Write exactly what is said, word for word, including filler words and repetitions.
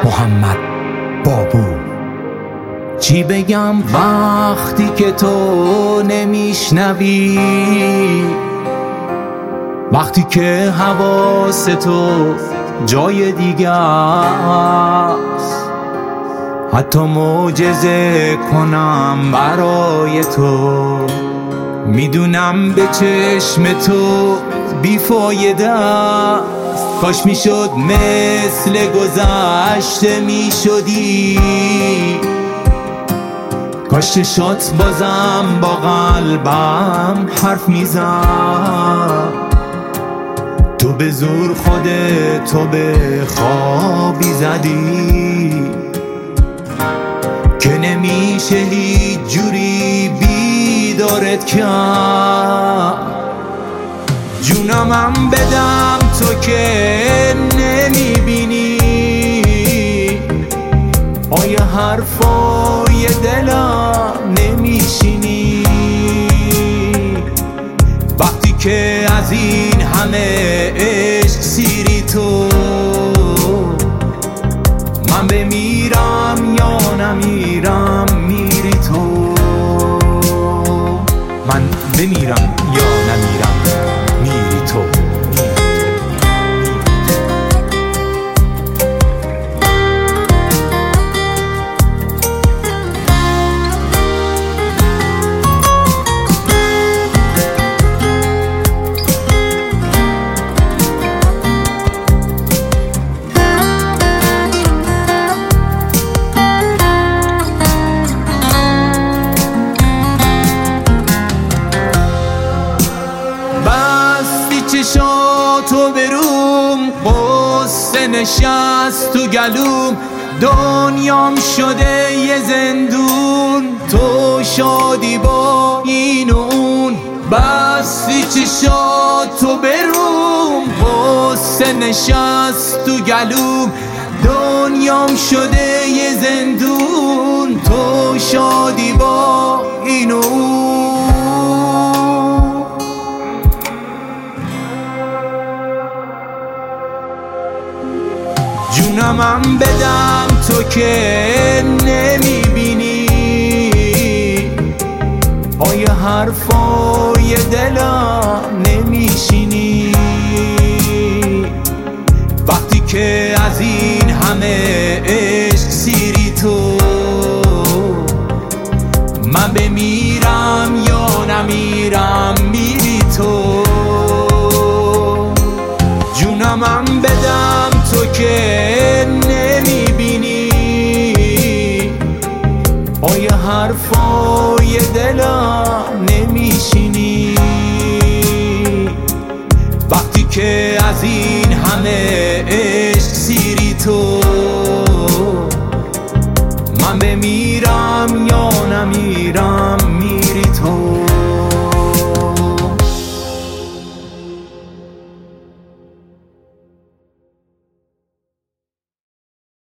محمد بابو. چی بگم وقتی که تو نمیشنوی، وقتی که حواس تو جای دیگه است، حتی معجزه کنم برای تو، میدونم به چشم تو بیفایده است. کاش میشد مثل گذشته میشدی، کاش چشات بازم با قلبم حرف میزد. تو به زور خودتو به خوابی زدی که نمیشه هیچ جوری بیدارت کرد. جونمم بدم تو که نمیبینی، آیا حرفای دلم نمیشینی؟ وقتی که از این همه عشق سیری تو، من بمیرم یا نمیرم میری تو، من بمیرم یا نمیرم میری تو. چشاتو بروم قصه نشست تو گلوم، دنیام شده یه زندون، تو شادی با این و اون. بستی چشاتو بروم قصه نشست تو گلوم، دنیام شده یه زندون، تو شادی با این و اون. جونمم بدم تو که نمیبینی، آیا حرفای دلم نمیشینی؟ وقتی که از این همه عشق سیری تو، من بمیرم یا نمیرم میری تو. جونمم بدم تو که نمیبینی، آیا حرفای دلم